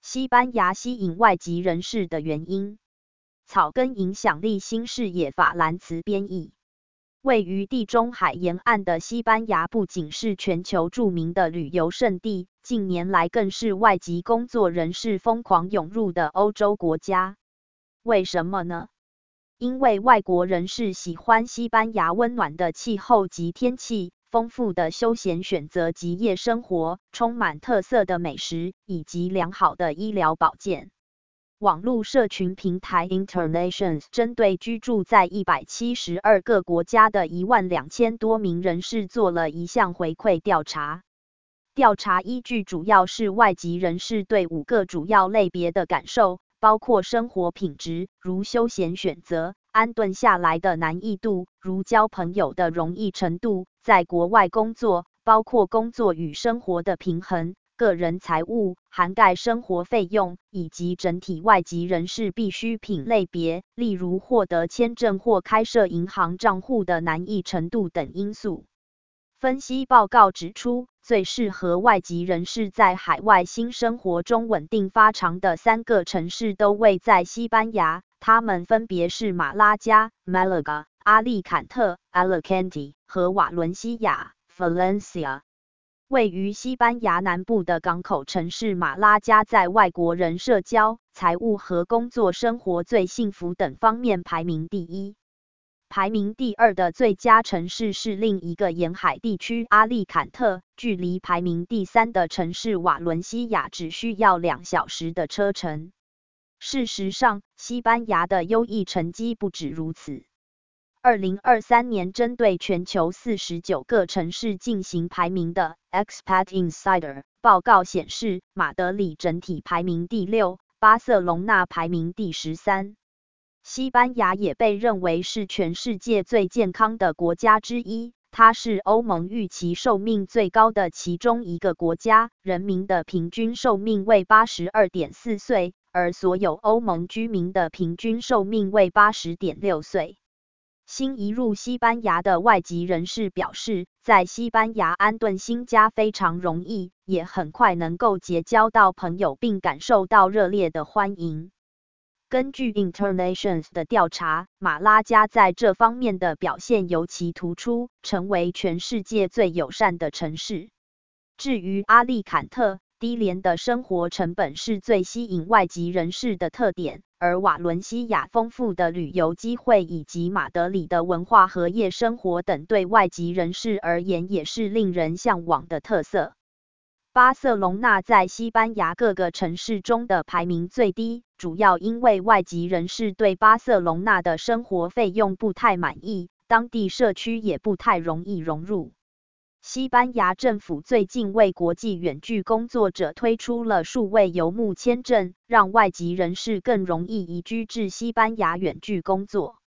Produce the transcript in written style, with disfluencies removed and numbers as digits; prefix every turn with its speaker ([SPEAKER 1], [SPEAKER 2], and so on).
[SPEAKER 1] 西班牙吸引外籍人士的原因。草根影响力新视野法兰茨编译。位于地中海沿岸的西班牙不仅是全球著名的旅游胜地，近年来更是外籍工作人士疯狂涌入的欧洲国家。为什么呢？因为外国人士喜欢西班牙温暖的气候及天气，丰富的休闲选择及夜生活，充满特色的美食，以及良好的医疗保健。网络社群平台 Internations 针对居住在172个国家的12000多名人士做了一项回馈调查。调查依据主要是外籍人士对5个主要类别的感受，包括生活品质，如休闲选择；安顿下来的难易度，如交朋友的容易程度；在国外工作，包括工作与生活的平衡；个人财务，涵盖生活费用，以及整体外籍人士必需品类别，例如获得签证或开设银行账户的难易程度等因素。分析报告指出，最适合外籍人士在海外新生活中稳定发长的3个城市都位在西班牙，它们分别是马拉加 （Malaga）、阿利坎特 （Alicante） 和瓦伦西亚 （Valencia）。位于西班牙南部的港口城市马拉加在外国人社交、财务和工作生活最幸福等方面排名第1。排名第2的最佳城市是另一个沿海地区阿利坎特，距离排名第3的城市瓦伦西亚只需要2小时的车程。事实上，西班牙的优异成绩不止如此。2023年针对全球49个城市进行排名的 Expat Insider 报告显示，马德里整体排名第6，巴塞隆纳排名第13。西班牙也被认为是全世界最健康的国家之一，它是欧盟预期寿命最高的其中一个国家，人民的平均寿命为 82.4 岁，而所有欧盟居民的平均寿命为 80.6 岁。新移入西班牙的外籍人士表示，在西班牙安顿新家非常容易，也很快能够结交到朋友并感受到热烈的欢迎。根据 Internations 的调查，马拉加在这方面的表现尤其突出，成为全世界最友善的城市。至于阿利坎特，低廉的生活成本是最吸引外籍人士的特点，而瓦伦西亚丰富的旅游机会以及马德里的文化和夜生活等对外籍人士而言也是令人向往的特色。巴塞隆纳在西班牙各个城市中的排名最低，主要因为外籍人士对巴塞隆纳的生活费用不太满意，当地社区也不太容易融入。西班牙政府最近为国际远距工作者推出了数位游牧签证，让外籍人士更容易移居至西班牙远距工作。